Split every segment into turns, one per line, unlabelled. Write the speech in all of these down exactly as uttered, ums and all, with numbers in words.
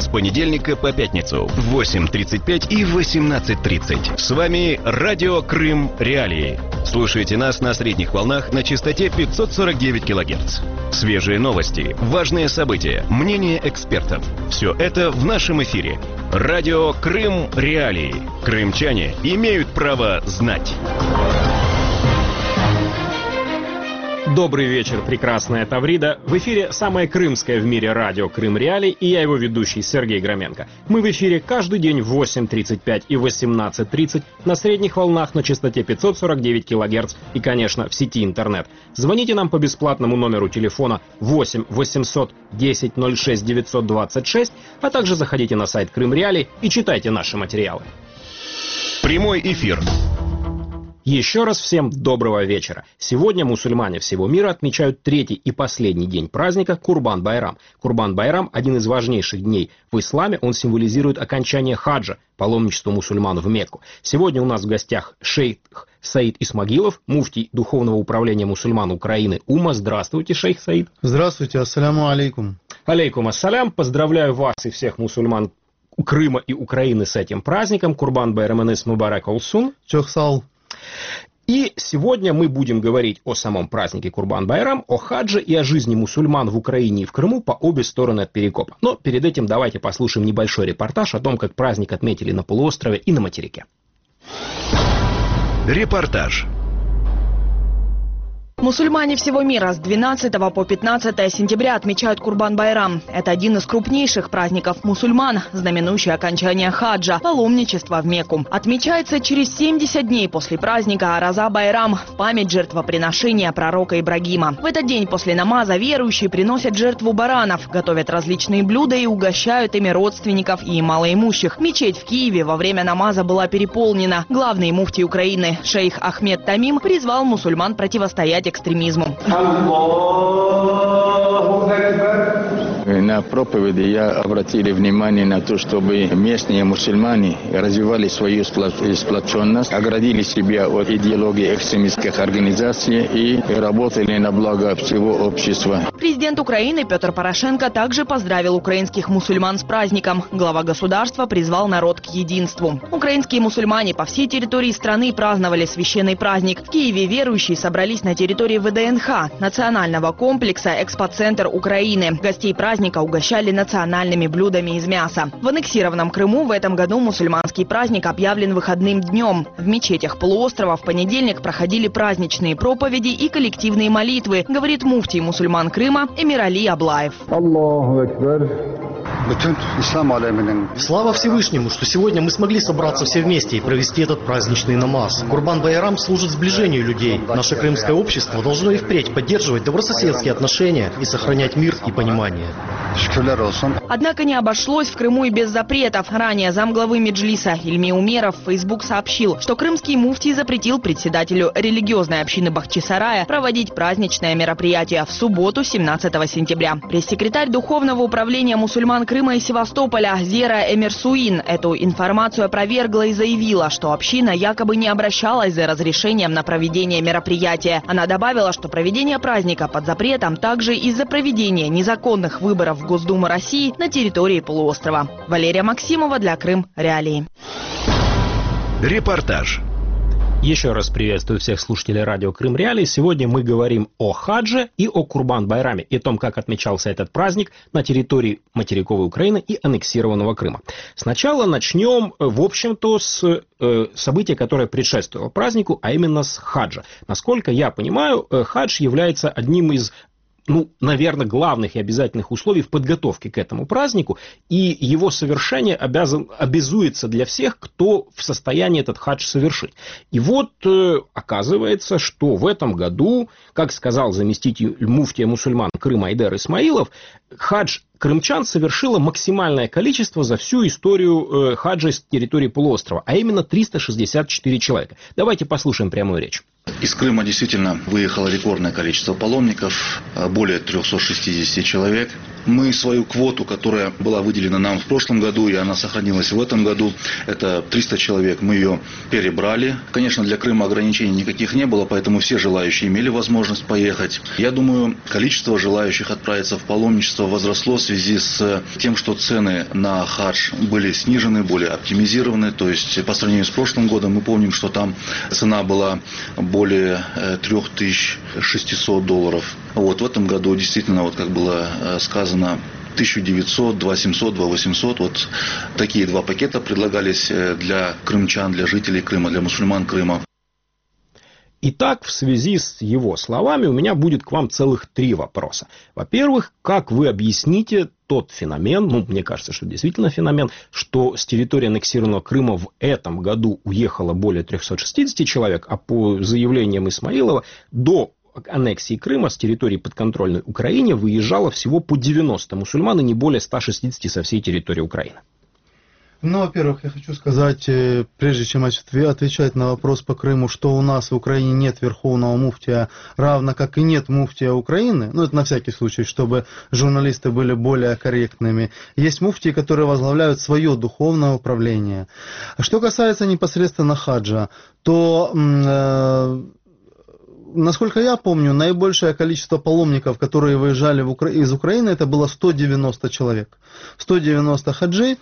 понедельника по пятницу в восемь тридцать пять и восемнадцать тридцать. С вами Радио Крым Реалии. Слушайте нас на средних волнах на частоте пятьсот сорок девять килогерц. Свежие новости, важные события, мнения экспертов. Все это в нашем эфире. Радио Крым Реалии. Крымчане имеют право знать.
Добрый вечер, прекрасная Таврида. В эфире самое крымское в мире радио Крым Реалии, и я его ведущий Сергей Громенко. Мы в эфире каждый день в восемь тридцать пять и восемнадцать тридцать на средних волнах на частоте пятьсот сорок девять килогерц и, конечно, в сети интернет. Звоните нам по бесплатному номеру телефона восемь восемьсот десять ноль шесть девятьсот двадцать шесть, а также заходите на сайт Крым Реалии и читайте наши материалы.
Прямой эфир.
Еще раз всем доброго вечера. Сегодня мусульмане всего мира отмечают третий и последний день праздника Курбан-Байрам. Курбан-Байрам – один из важнейших дней в исламе. Он символизирует окончание хаджа, паломничества мусульман в Мекку. Сегодня у нас в гостях шейх Саид Исмагилов, муфтий Духовного управления мусульман Украины УМА. Здравствуйте, шейх Саид.
Здравствуйте, ассаляму алейкум.
Алейкум ассалям. Поздравляю вас и всех мусульман Крыма и Украины с этим праздником. Курбан-Байрам энес мубарак олсун.
Чохсал.
И сегодня мы будем говорить о самом празднике Курбан-Байрам, о хадже и о жизни мусульман в Украине и в Крыму по обе стороны от перекопа. Но перед этим давайте послушаем небольшой репортаж о том, как праздник отметили на полуострове и на материке.
Репортаж.
Мусульмане всего мира с двенадцатого по пятнадцатое сентября отмечают Курбан-Байрам. Это один из крупнейших праздников мусульман, знаменующий окончание хаджа, паломничества в Мекку. Отмечается через семьдесят дней после праздника Араза-Байрам в память жертвоприношения пророка Ибрагима. В этот день после намаза верующие приносят жертву баранов, готовят различные блюда и угощают ими родственников и малоимущих. Мечеть в Киеве во время намаза была переполнена. Главный муфтий Украины шейх Ахмед Тамим призвал мусульман противостоять экстремизму.
На проповеди я обратил внимание на то, чтобы местные мусульмане развивали свою сплоченность, оградили себя от идеологии экстремистских организаций и работали на благо всего общества.
Президент Украины Петр Порошенко также поздравил украинских мусульман с праздником. Глава государства призвал народ к единству. Украинские мусульмане по всей территории страны праздновали священный праздник. В Киеве верующие собрались на территории ВДНХ, национального комплекса «Экспоцентр Украины». Гостей праздника угощали национальными блюдами из мяса. В аннексированном Крыму в этом году мусульманский праздник объявлен выходным днем. В мечетях полуострова в понедельник проходили праздничные проповеди и коллективные молитвы, говорит муфтий мусульман Крыма Эмир Али Аблаев.
Аллаху Акбар.
Слава Всевышнему, что сегодня мы смогли собраться все вместе и провести этот праздничный намаз. Курбан-Байрам служит сближению людей. Наше крымское общество должно и впредь поддерживать добрососедские отношения и сохранять мир и понимание.
Однако не обошлось в Крыму и без запретов. Ранее замглавы Меджлиса Ильми Умеров в Facebook сообщил, что крымский муфтий запретил председателю религиозной общины Бахчисарая проводить праздничное мероприятие в субботу, семнадцатого сентября. Пресс-секретарь Духовного управления мусульман Крыма и Севастополя Зера Эмирсуин эту информацию опровергла и заявила, что община якобы не обращалась за разрешением на проведение мероприятия. Она добавила, что проведение праздника под запретом также из-за проведения незаконных выборов в Госдуму России на территории полуострова. Валерия Максимова для Крым Реалии.
Репортаж.
Еще раз приветствую всех слушателей радио Крым Реалии. Сегодня мы говорим о хадже и о Курбан-Байраме, и о том, как отмечался этот праздник на территории материковой Украины и аннексированного Крыма. Сначала начнем, в общем-то, с э, события, которое предшествовало празднику, а именно с хаджа. Насколько я понимаю, э, хадж является одним из ну, наверное, главных и обязательных условий в подготовке к этому празднику, и его совершение обязан, обязуется для всех, кто в состоянии этот хадж совершить. И вот э, оказывается, что в этом году, как сказал заместитель муфтия мусульман Крыма Айдар Исмаилов, хадж крымчан совершило максимальное количество за всю историю э, хаджа с территории полуострова, а именно триста шестьдесят четыре человека. Давайте послушаем прямую речь.
Из Крыма действительно выехало рекордное количество паломников, более триста шестьдесят человек.
Мы свою квоту, которая была выделена нам в прошлом году, и она сохранилась в этом году, это триста человек, мы ее перебрали. Конечно, для Крыма ограничений никаких не было, поэтому все желающие имели возможность поехать. Я думаю, количество желающих отправиться в паломничество возросло в связи с тем, что цены на хадж были снижены, более оптимизированы. То есть по сравнению с прошлым годом мы помним, что там цена была более три тысячи шестьсот долларов. Вот в этом году действительно, вот как было сказано, тысяча девятьсот, два тысячи семьсот, два тысячи восемьсот. Вот такие два пакета предлагались для крымчан, для жителей Крыма, для мусульман Крыма.
Итак, в связи с его словами у меня будет к вам целых три вопроса. Во-первых, как вы объясните тот феномен, ну, мне кажется, что действительно феномен, что с территории аннексированного Крыма в этом году уехало более трехсот шестидесяти человек, а по заявлениям Исмаилова до аннексии Крыма с территории подконтрольной Украине выезжало всего по девяносто мусульман и не более ста шестидесяти со всей территории Украины.
Ну, во-первых, я хочу сказать, прежде чем отвечать на вопрос по Крыму, что у нас в Украине нет верховного муфтия, равно как и нет муфтия Украины, ну, это на всякий случай, чтобы журналисты были более корректными. Есть муфтии, которые возглавляют свое духовное управление. Что касается непосредственно хаджа, то... Э, Насколько я помню, наибольшее количество паломников, которые выезжали в Укра... из Украины, это было сто девяносто человек. сто девяносто хаджи.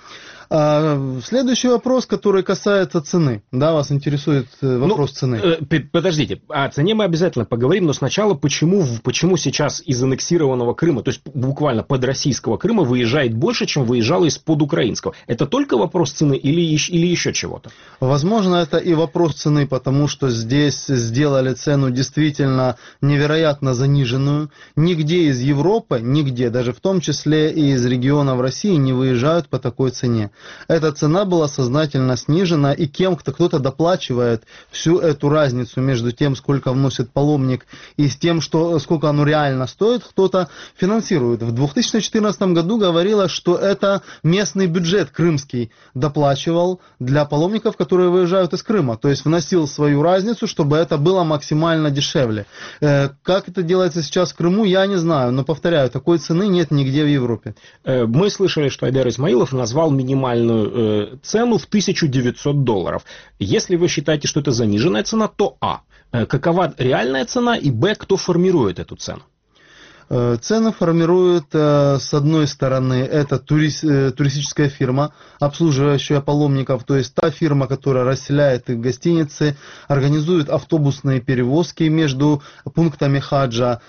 А следующий вопрос, который касается цены. Да, вас интересует вопрос ну, цены.
Подождите, о цене мы обязательно поговорим, но сначала, почему, почему сейчас из аннексированного Крыма, то есть буквально под российского Крыма, выезжает больше, чем выезжало из-под украинского? Это только вопрос цены или, или еще чего-то?
Возможно, это и вопрос цены, потому что здесь сделали цену действительно невероятно заниженную. Нигде из Европы, нигде, даже в том числе и из регионов России, не выезжают по такой цене. Эта цена была сознательно снижена, и кем-то кто-то доплачивает всю эту разницу между тем, сколько вносит паломник, и с тем, что, сколько оно реально стоит, кто-то финансирует. В две тысячи четырнадцатом году говорилось, что это местный бюджет крымский доплачивал для паломников, которые выезжают из Крыма, то есть вносил свою разницу, чтобы это было максимально дешевле. Как это делается сейчас в Крыму, я не знаю, но, повторяю, такой цены нет нигде в Европе.
Мы слышали, что Айдар Исмаилов назвал минимальную цену в тысячу девятьсот долларов. Если вы считаете, что это заниженная цена, то а. Какова реальная цена, и б. Кто формирует эту цену?
Цены формирует, с одной стороны, это туристическая фирма, обслуживающая паломников, то есть та фирма, которая расселяет их в гостиницы, организует автобусные перевозки между пунктами хаджа,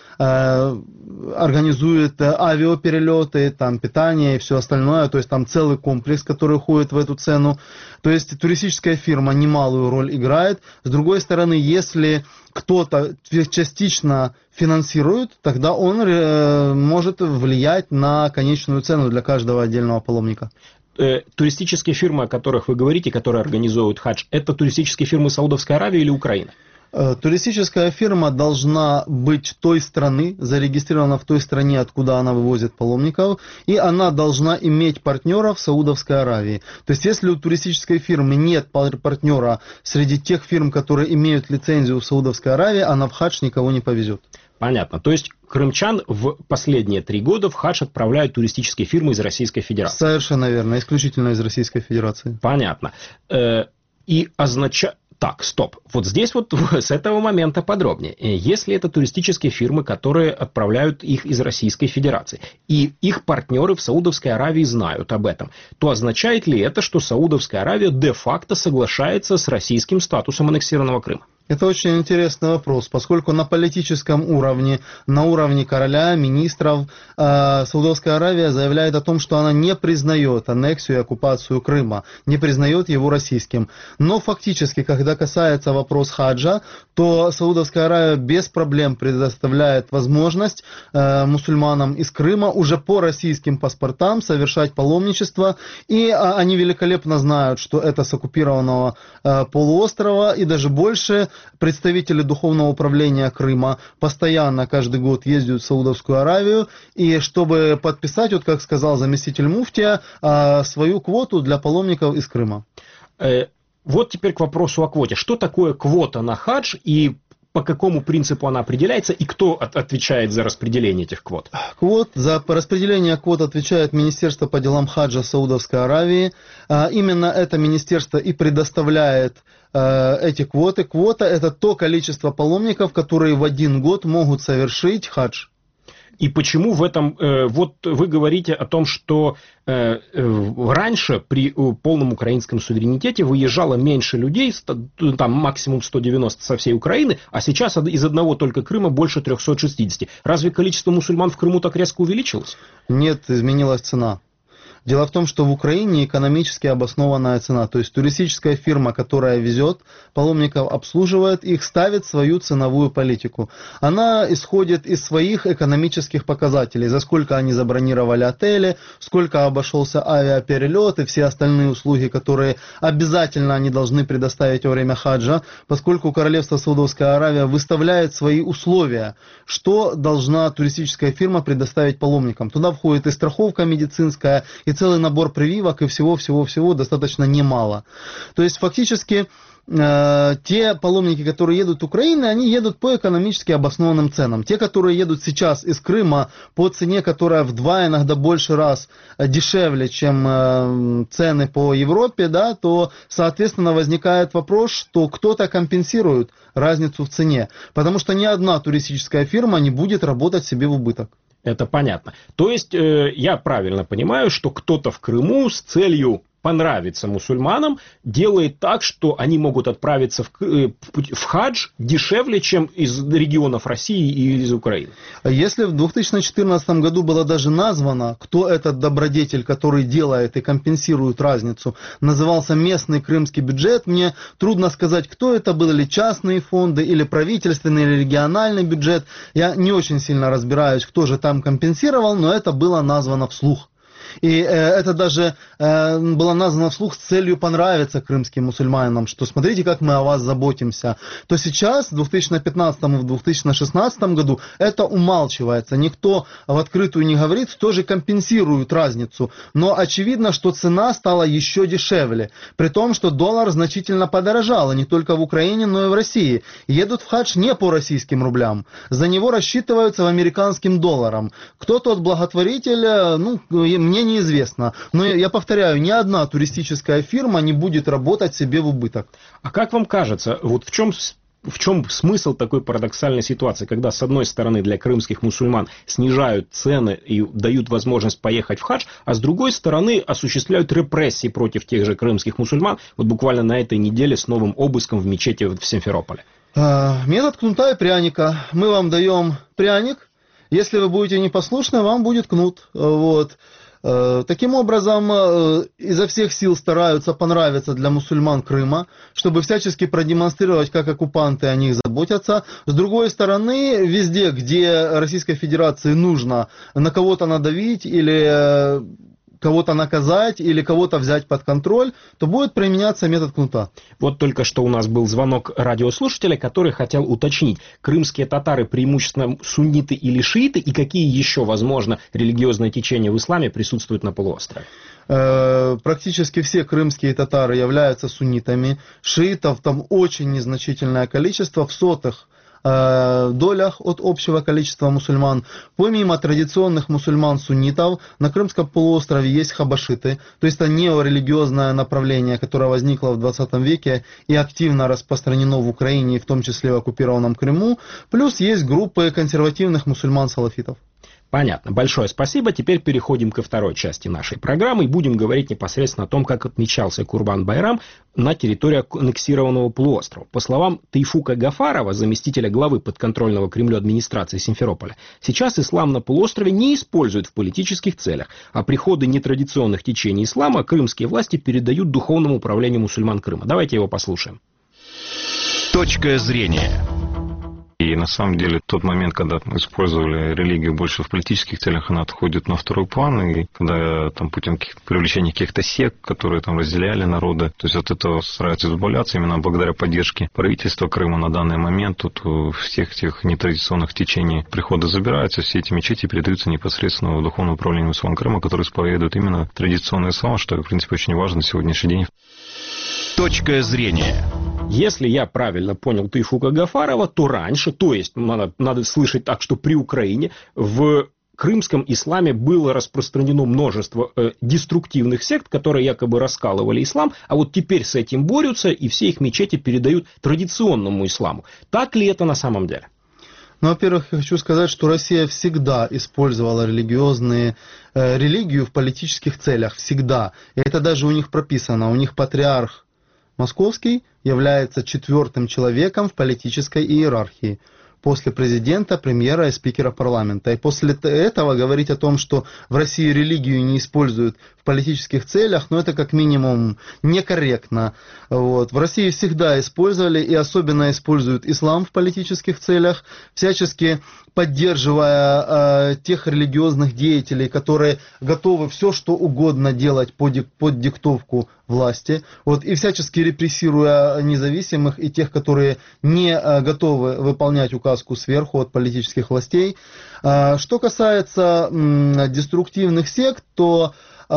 организует авиаперелеты, там, питание и все остальное, то есть там целый комплекс, который уходит в эту цену. То есть туристическая фирма немалую роль играет. С другой стороны, если кто-то частично финансирует, тогда он э, может влиять на конечную цену для каждого отдельного паломника.
Э, туристические фирмы, о которых вы говорите, которые организовывают хадж, это туристические фирмы Саудовской Аравии или Украины?
Туристическая фирма должна быть той страны, зарегистрирована в той стране, откуда она вывозит паломников, и она должна иметь партнера в Саудовской Аравии. То есть, если у туристической фирмы нет партнера среди тех фирм, которые имеют лицензию в Саудовской Аравии, она в хадж никого не повезет.
Понятно. То есть, крымчан в последние три года в хадж отправляют туристические фирмы из Российской Федерации?
Совершенно верно. Исключительно из Российской Федерации.
Понятно. И означает... Так, стоп. Вот здесь вот с этого момента подробнее. Если это туристические фирмы, которые отправляют их из Российской Федерации, и их партнеры в Саудовской Аравии знают об этом, то означает ли это, что Саудовская Аравия де-факто соглашается с российским статусом аннексированного Крыма?
Это очень интересный вопрос, поскольку на политическом уровне, на уровне короля, министров, э, Саудовская Аравия заявляет о том, что она не признает аннексию и оккупацию Крыма, не признает его российским. Но фактически, когда касается вопрос хаджа, то Саудовская Аравия без проблем предоставляет возможность э, мусульманам из Крыма уже по российским паспортам совершать паломничество, и э, они великолепно знают, что это с оккупированного э, полуострова, и даже больше. Представители духовного управления Крыма постоянно каждый год ездят в Саудовскую Аравию, и чтобы подписать, вот как сказал заместитель муфтия, свою квоту для паломников из Крыма.
Вот теперь к вопросу о квоте. Что такое квота на хадж и по какому принципу она определяется и кто от, отвечает за распределение этих квот?
Квот, за распределение квот отвечает Министерство по делам хаджа Саудовской Аравии. Именно это министерство и предоставляет эти квоты. Квота – это то количество паломников, которые в один год могут совершить хадж.
И почему в этом, э, вот вы говорите о том, что э, э, раньше при полном украинском суверенитете выезжало меньше людей, там максимум сто девяносто со всей Украины, а сейчас из одного только Крыма больше триста шестьдесят. Разве количество мусульман в Крыму так резко увеличилось?
Нет, изменилась цена. Дело в том, что в Украине экономически обоснованная цена, то есть туристическая фирма, которая везет паломников, обслуживает их, ставит свою ценовую политику. Она исходит из своих экономических показателей, за сколько они забронировали отели, сколько обошелся авиаперелет и все остальные услуги, которые обязательно они должны предоставить во время хаджа, поскольку Королевство Саудовская Аравия выставляет свои условия, что должна туристическая фирма предоставить паломникам. Туда входит и страховка медицинская, и целый набор прививок, и всего-всего-всего достаточно немало. То есть фактически э, те паломники, которые едут в Украину, они едут по экономически обоснованным ценам. Те, которые едут сейчас из Крыма по цене, которая в два, иногда больше раз дешевле, чем э, цены по Европе, да, то, соответственно, возникает вопрос, что кто-то компенсирует разницу в цене. Потому что ни одна туристическая фирма не будет работать себе в убыток.
Это понятно. То есть, э, я правильно понимаю, что кто-то в Крыму с целью понравиться мусульманам делает так, что они могут отправиться в, э, в хадж дешевле, чем из регионов России и из Украины.
Если в две тысячи четырнадцатом году было даже названо, кто этот добродетель, который делает и компенсирует разницу, назывался местный крымский бюджет, мне трудно сказать, кто это был, или частные фонды, или правительственный, или региональный бюджет. Я не очень сильно разбираюсь, кто же там компенсировал, но это было названо вслух. И э, это даже э, было названо вслух с целью понравиться крымским мусульманам, что смотрите, как мы о вас заботимся. То сейчас, в две тысячи пятнадцатом и в две тысячи шестнадцатом году, это умалчивается. Никто в открытую не говорит, тоже компенсирует разницу. Но очевидно, что цена стала еще дешевле. При том, что доллар значительно подорожал, и не только в Украине, но и в России. Едут в хадж не по российским рублям. За него рассчитываются в американским долларам. Кто тот благотворитель, ну, мне неизвестно. Но я повторяю, ни одна туристическая фирма не будет работать себе в убыток.
А как вам кажется, вот в чем, в чем смысл такой парадоксальной ситуации, когда с одной стороны для крымских мусульман снижают цены и дают возможность поехать в хадж, а с другой стороны осуществляют репрессии против тех же крымских мусульман, вот буквально на этой неделе с новым обыском в мечети в Симферополе?
Метод кнута и пряника. Мы вам даем пряник, если вы будете непослушны, вам будет кнут. Вот. Таким образом, изо всех сил стараются понравиться для мусульман Крыма, чтобы всячески продемонстрировать, как оккупанты о них заботятся. С другой стороны, везде, где Российской Федерации нужно на кого-то надавить или кого-то наказать или кого-то взять под контроль, то будет применяться метод кнута.
Вот только что у нас был звонок радиослушателя, который хотел уточнить, крымские татары преимущественно сунниты или шииты, и какие еще, возможно, религиозные течения в исламе присутствуют на полуострове?
Практически все крымские татары являются суннитами. Шиитов там очень незначительное количество, в сотых долях от общего количества мусульман. Помимо традиционных мусульман-суннитов, на Крымском полуострове есть хабашиты, то есть это неорелигиозное направление, которое возникло в двадцатом веке и активно распространено в Украине, в том числе в оккупированном Крыму. Плюс есть группы консервативных мусульман-салафитов.
Понятно. Большое спасибо. Теперь переходим ко второй части нашей программы и будем говорить непосредственно о том, как отмечался Курбан-Байрам на территории аннексированного полуострова. По словам Тейфука Гафарова, заместителя главы подконтрольного Кремлю администрации Симферополя, сейчас ислам на полуострове не используют в политических целях, а приходы нетрадиционных течений ислама крымские власти передают Духовному управлению мусульман Крыма. Давайте его послушаем.
Точка зрения.
И на самом деле тот момент, когда использовали религию больше в политических целях, она отходит на второй план. И когда там путем привлечения каких-то сект, которые там разделяли народы, то есть от этого стараются избавляться именно благодаря поддержке правительства Крыма на данный момент. Тут всех тех нетрадиционных течений прихода забираются, все эти мечети передаются непосредственно в Духовное управление ислама Крыма, которые исповедуют именно традиционный ислам, что, в принципе, очень важно на сегодняшний день.
Точка зрения.
Если я правильно понял Тайфука Гафарова, то раньше, то есть надо, надо слышать так, что при Украине в крымском исламе было распространено множество э, деструктивных сект, которые якобы раскалывали ислам, а вот теперь с этим борются, и все их мечети передают традиционному исламу. Так ли это на самом деле?
Ну, во-первых, я хочу сказать, что Россия всегда использовала религиозные, э, религию в политических целях. Всегда. И это даже у них прописано. У них патриарх Московский является четвертым человеком в политической иерархии. После президента, премьера и спикера парламента. И после этого говорить о том, что в России религию не используют в политических целях, ну это как минимум некорректно. Вот. В России всегда использовали и особенно используют ислам в политических целях, всячески поддерживая э, тех религиозных деятелей, которые готовы все что угодно делать под, под диктовку власти, вот, и всячески репрессируя независимых и тех, которые не э, готовы выполнять указку сверху от политических властей. Э, что касается э, деструктивных сект, то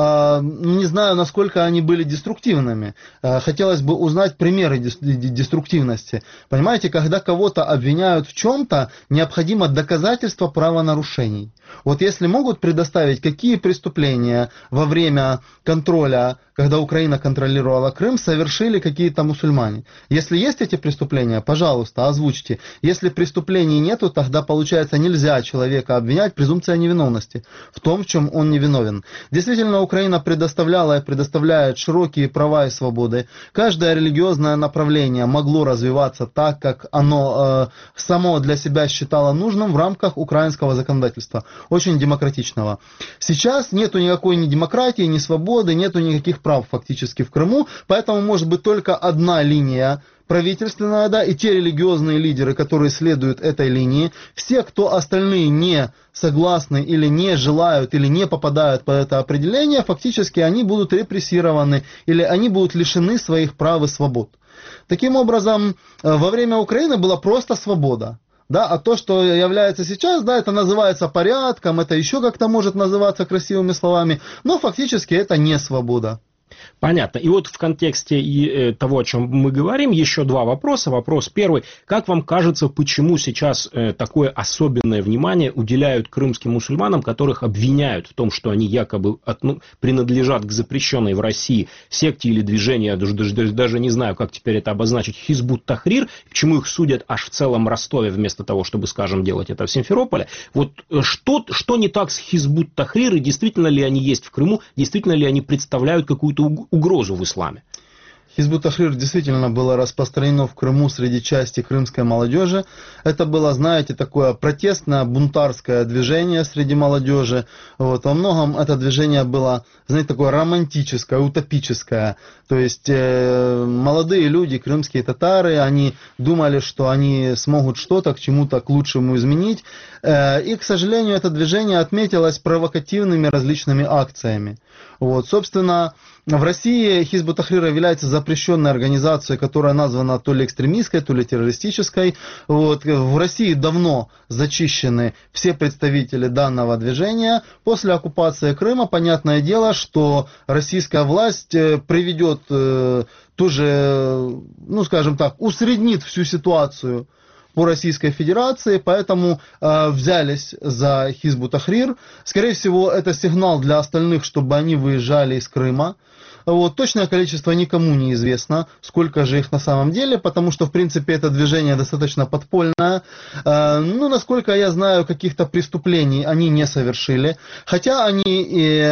не знаю, насколько они были деструктивными. Хотелось бы узнать примеры деструктивности. Понимаете, когда кого-то обвиняют в чем-то, необходимо доказательство правонарушений. Вот если могут предоставить, какие преступления во время контроля, когда Украина контролировала Крым, совершили какие-то мусульмане. Если есть эти преступления, пожалуйста, озвучьте. Если преступлений нету, тогда, получается, нельзя человека обвинять, презумпция невиновности в том, в чем он невиновен. Действительно, Украина предоставляла и предоставляет широкие права и свободы. Каждое религиозное направление могло развиваться так, как оно э, само для себя считало нужным в рамках украинского законодательства. Очень демократичного. Сейчас нету никакой ни демократии, ни свободы, нету никаких прав фактически в Крыму, поэтому может быть только одна линия правительственная, да, и те религиозные лидеры, которые следуют этой линии. Все, кто остальные не согласны или не желают, или не попадают под это определение, фактически они будут репрессированы, или они будут лишены своих прав и свобод. Таким образом, во время Украины была просто свобода. Да, а то, что является сейчас, да, это называется порядком, это еще как-то может называться красивыми словами, но фактически это не свобода.
Понятно. И вот в контексте и того, о чем мы говорим, еще два вопроса. Вопрос первый. Как вам кажется, почему сейчас такое особенное внимание уделяют крымским мусульманам, которых обвиняют в том, что они якобы от, ну, принадлежат к запрещенной в России секте или движению, я даже, даже, даже не знаю, как теперь это обозначить, Хизбут-Тахрир, почему их судят аж в целом Ростове, вместо того, чтобы, скажем, делать это в Симферополе. Вот что, что не так с Хизбут-Тахрир, и действительно ли они есть в Крыму, действительно ли они представляют какую-то угрозу в исламе?
Хизбут-Тахрир действительно было распространено в Крыму среди части крымской молодежи. Это было, знаете, такое протестное, бунтарское движение среди молодежи. Вот. Во многом это движение было, знаете, такое романтическое, утопическое. То есть э, молодые люди, крымские татары, они думали, что они смогут что-то к чему-то к лучшему изменить. Э, и, к сожалению, это движение отметилось провокативными различными акциями. Вот. Собственно, в России Хизбут-Тахрир является запрещенной организацией, которая названа то ли экстремистской, то ли террористической. Вот. В России давно зачищены все представители данного движения. После оккупации Крыма, понятное дело, что российская власть приведет э, тоже, ну скажем так, усреднит всю ситуацию по Российской Федерации, поэтому э, взялись за Хизбут-Тахрир. Скорее всего, это сигнал для остальных, чтобы они выезжали из Крыма. Вот, точное количество никому не известно, сколько же их на самом деле, потому что, в принципе, это движение достаточно подпольное. Э, ну, насколько я знаю, каких-то преступлений они не совершили, хотя они,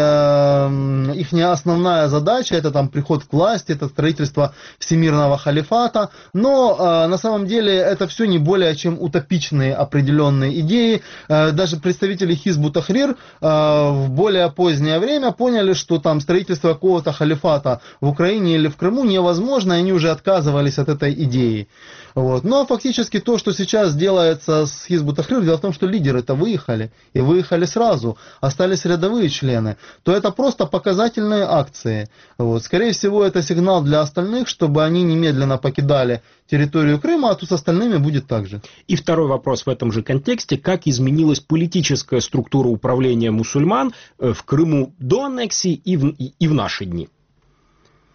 э, их не основная задача, это там приход к власти, это строительство всемирного халифата, но э, на самом деле это все не более чем утопичные определенные идеи. Э, даже представители Хизбут-Тахрир э, в более позднее время поняли, что там строительство какого-то халифата в Украине или в Крыму невозможно, и они уже отказывались от этой идеи. Вот. Но фактически то, что сейчас делается с Хизбут-Тахрир, дело в том, что лидеры-то выехали, и выехали сразу, остались рядовые члены, то это просто показательные акции. Вот. Скорее всего, это сигнал для остальных, чтобы они немедленно покидали территорию Крыма, а то с остальными будет так же.
И второй вопрос в этом же контексте. Как изменилась политическая структура управления мусульман в Крыму до аннексии и в, и в наши дни?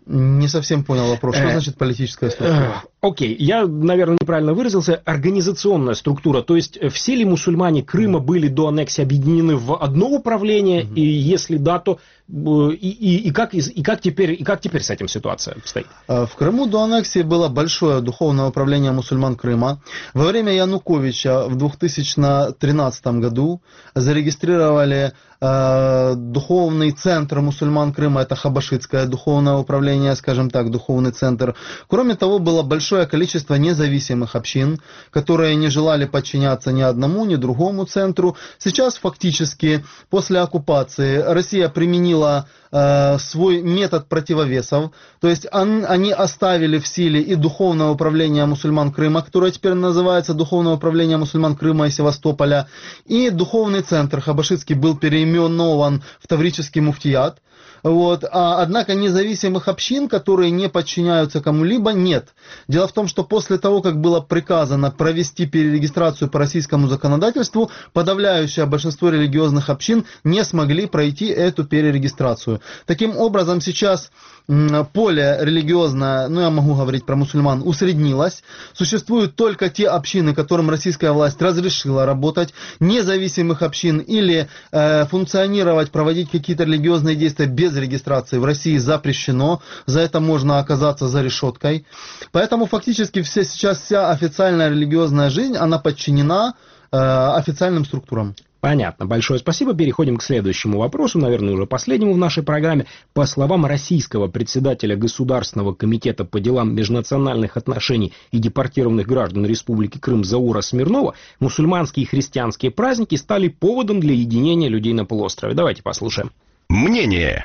Не совсем понял вопрос. Что значит политическая структура?
Окей, okay. Я, наверное, неправильно выразился. Организационная структура. То есть все ли мусульмане Крыма были до аннексии объединены в одно управление? Mm-hmm. И если да, то и, и, и, как, и, как теперь, и как теперь с этим ситуация стоит?
В Крыму до аннексии было большое духовное управление мусульман Крыма. Во время Януковича в две тысячи тринадцатом году зарегистрировали э, духовный центр мусульман Крыма. Это Хабашитское духовное управление, скажем так, духовный центр. Кроме того, было большое количество независимых общин, которые не желали подчиняться ни одному, ни другому центру. Сейчас фактически после оккупации Россия применила э, свой метод противовесов. То есть он, они оставили в силе и духовное управление мусульман Крыма, которое теперь называется Духовное управление мусульман Крыма и Севастополя, и духовный центр Хабашитский был переименован в Таврический муфтият. Вот. А, однако независимых общин, которые не подчиняются кому-либо, нет. Дело в том, что после того, как было приказано провести перерегистрацию по российскому законодательству, подавляющее большинство религиозных общин не смогли пройти эту перерегистрацию. Таким образом, сейчас поле религиозное, ну я могу говорить про мусульман, усреднилось. Существуют только те общины, которым российская власть разрешила работать, независимых общин или э, функционировать, проводить какие-то религиозные действия без регистрации в России запрещено. За это можно оказаться за решеткой. Поэтому фактически все, сейчас вся официальная религиозная жизнь, она подчинена э, официальным структурам.
Понятно. Большое спасибо. Переходим к следующему вопросу, наверное, уже последнему в нашей программе. По словам российского председателя Государственного комитета по делам межнациональных отношений и депортированных граждан Республики Крым Заура Смирнова, мусульманские и христианские праздники стали поводом для единения людей на полуострове. Давайте послушаем.
Мнение.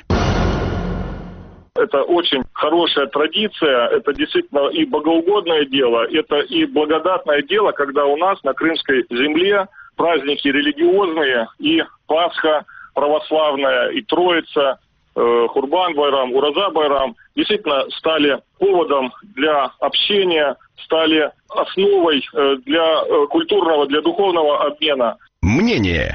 Это очень хорошая традиция, это действительно и богоугодное дело, это и благодатное дело, когда у нас на крымской земле праздники религиозные, и Пасха православная, и Троица, э, Курбан-Байрам, Ураза-Байрам действительно стали поводом для общения, стали основой э, для э, культурного, для духовного обмена.
Мнение.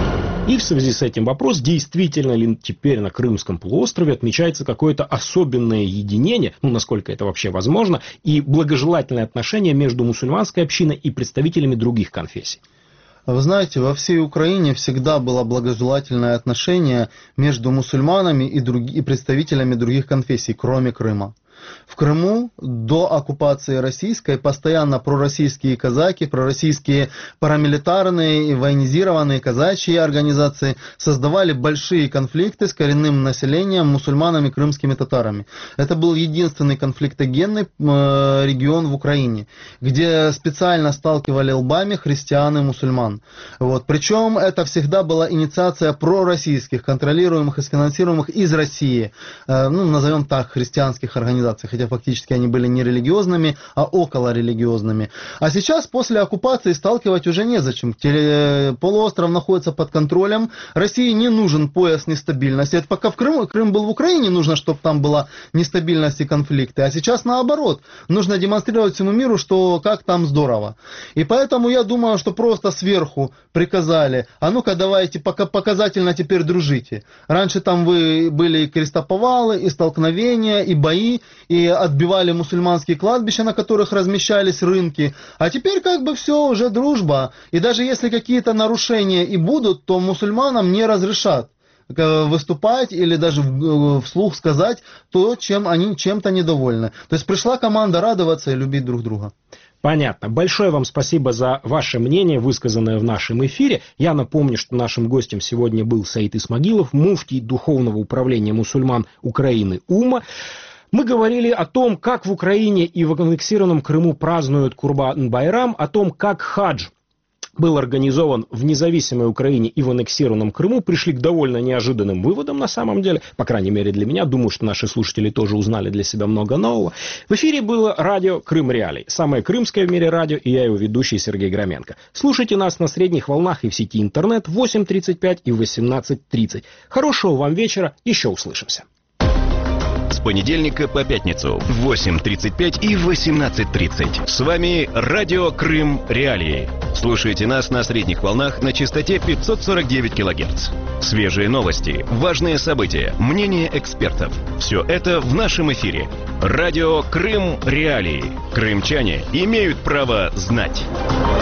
И в связи с этим вопрос, действительно ли теперь на Крымском полуострове отмечается какое-то особенное единение, ну, насколько это вообще возможно, и благожелательное отношение между мусульманской общиной и представителями других конфессий?
Вы знаете, во всей Украине всегда было благожелательное отношение между мусульманами и, друг... и представителями других конфессий, кроме Крыма. В Крыму до оккупации российской постоянно пророссийские казаки, пророссийские парамилитарные и военизированные казачьи организации создавали большие конфликты с коренным населением, мусульманами, крымскими татарами. Это был единственный конфликтогенный э, регион в Украине, где специально сталкивали лбами христиан и мусульман. Вот. Причем это всегда была инициация пророссийских, контролируемых и финансируемых из России, э, ну, назовем так, христианских организаций, хотя фактически они были не религиозными, а околорелигиозными. А сейчас, после оккупации, сталкивать уже незачем. Полуостров находится под контролем, России не нужен пояс нестабильности. Это пока в Крым, Крым был в Украине, нужно, чтобы там была нестабильность и конфликты. А сейчас наоборот, нужно демонстрировать всему миру, что как там здорово. И поэтому я думаю, что просто сверху приказали, а ну-ка давайте пока показательно теперь дружите. Раньше там вы были и крестоповалы, и столкновения, и бои, и отбивали мусульманские кладбища, на которых размещались рынки. А теперь как бы все, уже дружба. И даже если какие-то нарушения и будут, то мусульманам не разрешат выступать или даже вслух сказать то, чем они чем-то недовольны. То есть пришла команда радоваться и любить друг друга.
Понятно. Большое вам спасибо за ваше мнение, высказанное в нашем эфире. Я напомню, что нашим гостем сегодня был Саид Исмагилов, муфтий Духовного управления мусульман Украины УМА. Мы говорили о том, как в Украине и в аннексированном Крыму празднуют Курбан-Байрам, о том, как хадж был организован в независимой Украине и в аннексированном Крыму, пришли к довольно неожиданным выводам на самом деле, по крайней мере для меня, думаю, что наши слушатели тоже узнали для себя много нового. В эфире было радио «Крым Реалии», самое крымское в мире радио, и я его ведущий Сергей Громенко. Слушайте нас на средних волнах и в сети интернет в восемь тридцать пять и восемнадцать тридцать. Хорошего вам вечера, еще услышимся.
С понедельника по пятницу в восемь тридцать пять и восемнадцать тридцать. С вами Радио Крым Реалии. Слушайте нас на средних волнах на частоте пятьсот сорок девять килогерц. Свежие новости, важные события, мнения экспертов. Все это в нашем эфире. Радио Крым Реалии. Крымчане имеют право знать.